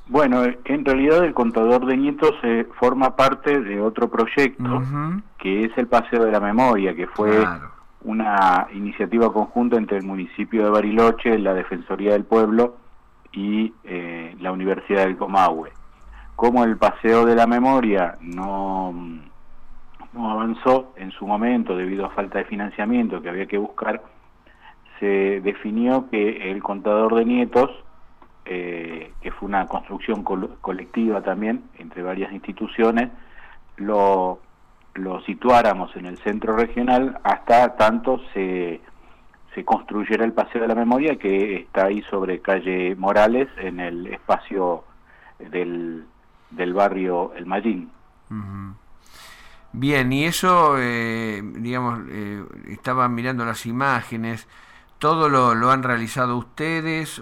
Bueno, en realidad el Contador de Nietos forma parte de otro proyecto, que es el Paseo de la Memoria, que fue una iniciativa conjunta entre el municipio de Bariloche, la Defensoría del Pueblo y la Universidad del Comahue. Como el Paseo de la Memoria no avanzó en su momento debido a falta de financiamiento que había que buscar, se definió que el Contador de Nietos, que fue una construcción colectiva también entre varias instituciones, lo situáramos en el centro regional hasta tanto se construyera el Paseo de la Memoria, que está ahí sobre calle Morales, en el espacio del barrio El Mallín. Bien, y eso, digamos, estaban mirando las imágenes, ¿todo lo han realizado ustedes?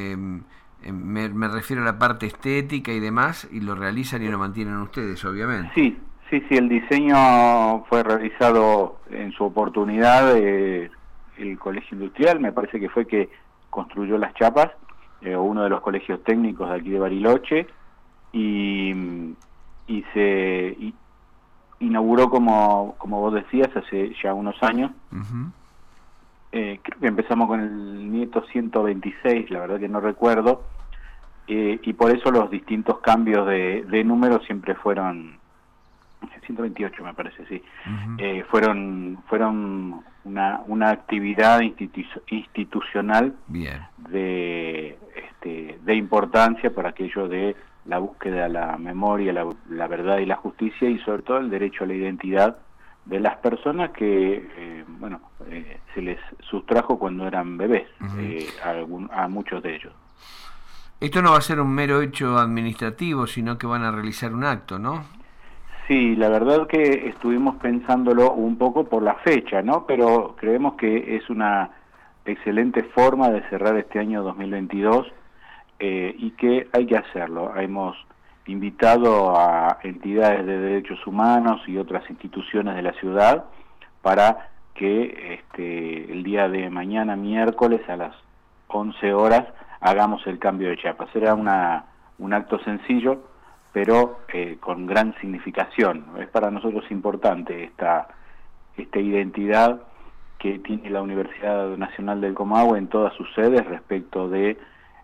Me refiero a la parte estética y demás, y lo realizan y lo mantienen ustedes, obviamente. Sí, el diseño fue realizado en su oportunidad, el Colegio Industrial, me parece que fue que construyó las chapas, uno de los colegios técnicos de aquí de Bariloche, y se inauguró, como vos decías, hace ya unos años. Creo que empezamos con el Nieto 126, la verdad que no recuerdo, y por eso los distintos cambios de números siempre fueron 128, me parece, sí. Fueron una actividad institucional de importancia por aquello de la búsqueda de la memoria, la verdad y la justicia, y sobre todo el derecho a la identidad de las personas que, se les sustrajo cuando eran bebés, a muchos de ellos. Esto no va a ser un mero hecho administrativo, sino que van a realizar un acto, ¿no? Sí, la verdad que estuvimos pensándolo un poco por la fecha, ¿no? Pero creemos que es una excelente forma de cerrar este año 2022 y que hay que hacerlo. Hemos invitado a entidades de derechos humanos y otras instituciones de la ciudad para que el día de mañana, miércoles, a las 11 horas, hagamos el cambio de chapa. Será un acto sencillo, pero con gran significación. Es para nosotros importante esta identidad que tiene la Universidad Nacional del Comahue en todas sus sedes respecto de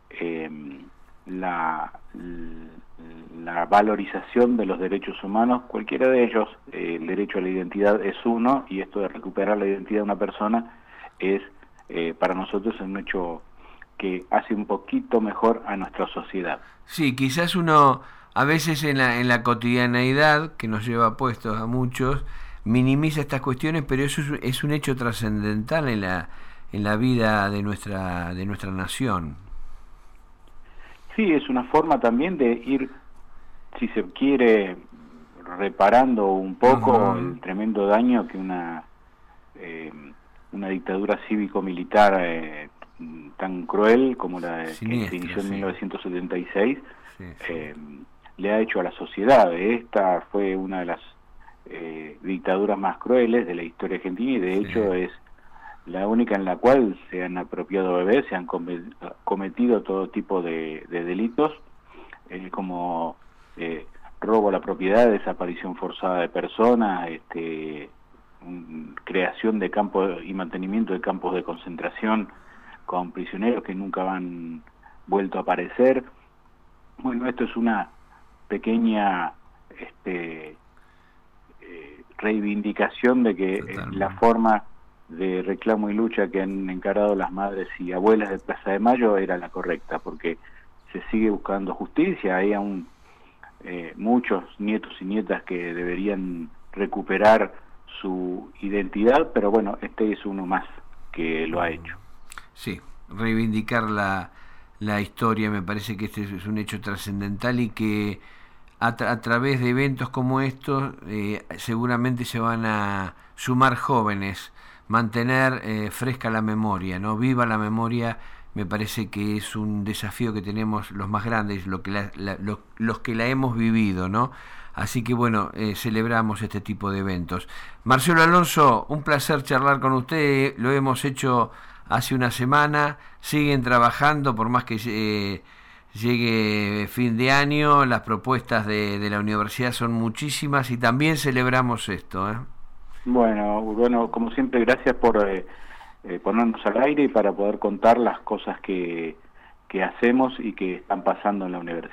la valorización de los derechos humanos, cualquiera de ellos. El derecho a la identidad es uno, y esto de recuperar la identidad de una persona es para nosotros un hecho que hace un poquito mejor a nuestra sociedad. Sí, quizás uno a veces en la cotidianeidad que nos lleva puestos a muchos minimiza estas cuestiones, pero eso es un hecho trascendental en la vida de nuestra nación. Sí, es una forma también de ir, si se quiere, reparando un poco el tremendo daño que una dictadura cívico-militar tan cruel como la que se inició en 1976 le ha hecho a la sociedad. Esta fue una de las dictaduras más crueles de la historia argentina, y de hecho es la única en la cual se han apropiado bebés, se han cometido todo tipo de delitos, como robo a la propiedad, desaparición forzada de personas, creación de campos y mantenimiento de campos de concentración con prisioneros que nunca han vuelto a aparecer. Bueno, esto es una pequeña reivindicación de que la forma de reclamo y lucha que han encarado las madres y abuelas de Plaza de Mayo era la correcta, porque se sigue buscando justicia. Hay aún muchos nietos y nietas que deberían recuperar su identidad, pero bueno, este es uno más que lo ha hecho. Sí, reivindicar la historia, me parece que este es un hecho trascendental, y que a través de eventos como estos seguramente se van a sumar jóvenes, mantener fresca la memoria, ¿no? Viva la memoria. Me parece que es un desafío que tenemos los más grandes, los que la hemos vivido, ¿no? Así que bueno, celebramos este tipo de eventos. Marcelo Alonso, un placer charlar con usted. Lo hemos hecho hace una semana. Siguen trabajando, por más que llegue fin de año. Las propuestas de la universidad son muchísimas y también celebramos esto, ¿eh? Bueno, como siempre, gracias por ponernos al aire y para poder contar las cosas que hacemos y que están pasando en la universidad.